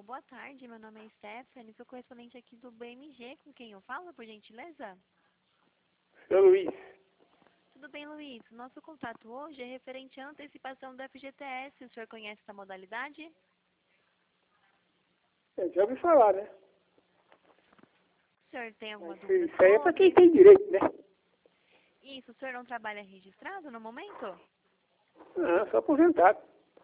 Alô, boa tarde. Meu nome é Stephanie. Sou correspondente aqui do BMG. Com quem eu falo, por gentileza? Seu Luiz, Tudo bem, Luiz? Nosso contato hoje é referente à antecipação do FGTS. O senhor conhece essa modalidade? eu já ouvi falar, né? O senhor tem alguma Mas dúvida isso aí é para quem sobre? tem direito, né? Isso, o senhor não trabalha registrado no momento? Não, sou aposentado.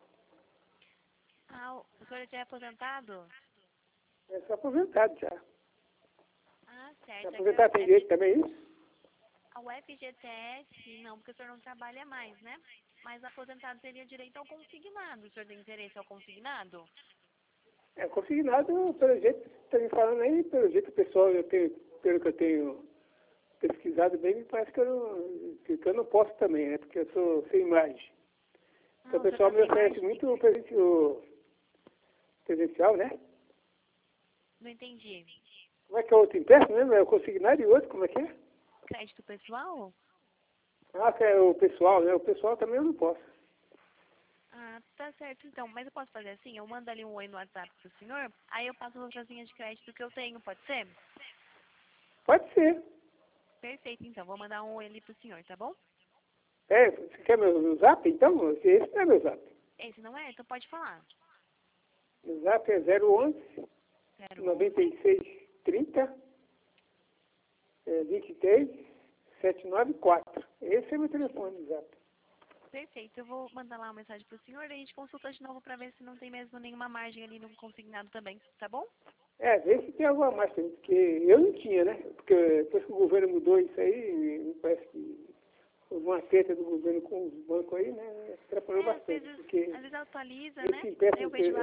Ah, o senhor já é aposentado? Eu sou aposentado já. Ah, Se certo. É que aposentado tem direito também, é isso? o FGTS, não, porque o senhor não trabalha mais, né? Mas aposentado teria direito ao consignado. O senhor tem interesse ao consignado? É consignado, pelo jeito que você está me falando aí, pelo jeito pessoal, pelo que eu tenho pesquisado bem, me parece que eu não posso também, né? Porque eu sou sem imagem. Então Ah, o o senhor pessoal tá me sem oferece imagem? muito o presencial, né? Não entendi. Como é que é o outro empréstimo mesmo? É o consignado e o outro, como é que é? Crédito pessoal? Ah, que é o pessoal, né? O pessoal também eu não posso. Ah, tá certo então. Mas eu posso fazer assim? Eu mando ali um oi no WhatsApp pro senhor, aí eu passo as outras linhas de crédito que eu tenho, pode ser? Pode ser. Perfeito, então. Vou mandar um oi ali pro senhor, tá bom? É, você quer meu zap, então? Esse não é meu zap. Esse não é? Então pode falar. Meu zap é 011 011 96 30 23 794. Esse é meu telefone, zap. Perfeito. Eu vou mandar lá uma mensagem pro senhor e a gente consulta de novo pra ver se não tem mesmo nenhuma margem ali no consignado também, tá bom? É, vê se tem alguma mais também, porque eu não tinha, né? Porque depois que o governo mudou isso aí, me parece que houve uma treta do governo com os bancos aí, né? Atrapalhou bastante, porque Às vezes atualiza, né? esse Aí eu empréstimo, vejo lá.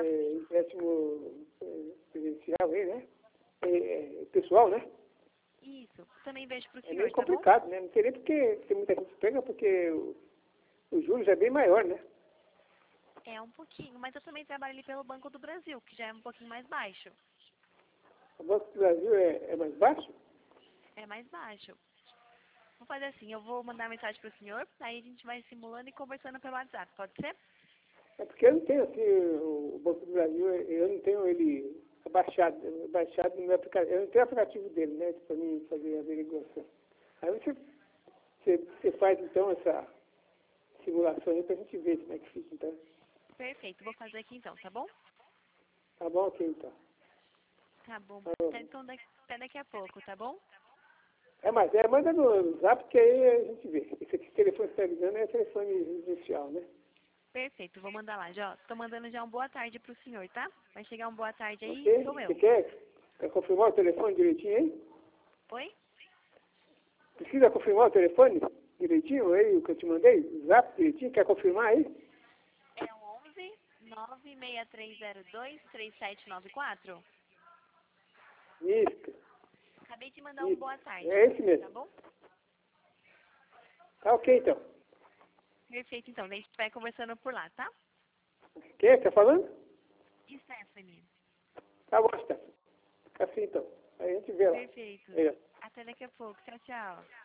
presencial aí, né? Pessoal, né? Isso. Também vejo pro É meio senhor, tá bom? complicado, né? Não sei nem porque tem muita gente que pega, porque os juros é bem maior, né? É um pouquinho, mas eu também trabalho ali pelo Banco do Brasil, que já é um pouquinho mais baixo. O Banco do Brasil é mais baixo? É mais baixo. Vou fazer assim, eu vou mandar mensagem pro senhor, aí a gente vai simulando e conversando pelo WhatsApp, pode ser? É porque eu não tenho assim, o Banco do Brasil, eu não tenho ele baixado no meu aplicativo. Eu não tenho o aplicativo dele, né? Para mim fazer a averiguação. Aí você faz então essa simulação aí pra gente ver como é que fica, então. Perfeito, vou fazer aqui então, tá bom? Tá bom, ok, então. Tá bom. Tá bom. Então até daqui a pouco, tá bom? Mas manda no zap que aí a gente vê. Esse aqui, telefone que você tá ligando é telefone inicial, né? Perfeito, vou mandar lá. Já, tô mandando já um boa tarde pro senhor, tá? Vai chegar um boa tarde aí, Ok? sou Você eu. quer confirmar o telefone direitinho aí? Oi? Precisa confirmar o telefone direitinho aí, o que eu te mandei? O zap direitinho, quer confirmar aí? É o 11 96302 3794. Isso, Acabei de mandar um isso. boa tarde, É esse tá mesmo. bom? Tá ok, então. Perfeito, então. A gente vai conversando por lá, tá? Quem é que tá falando? Stephanie. Tá bom, tá. Fica assim, então. Aí a gente vê lá. Perfeito. Aí, ó. Até daqui a pouco. Tchau, tchau.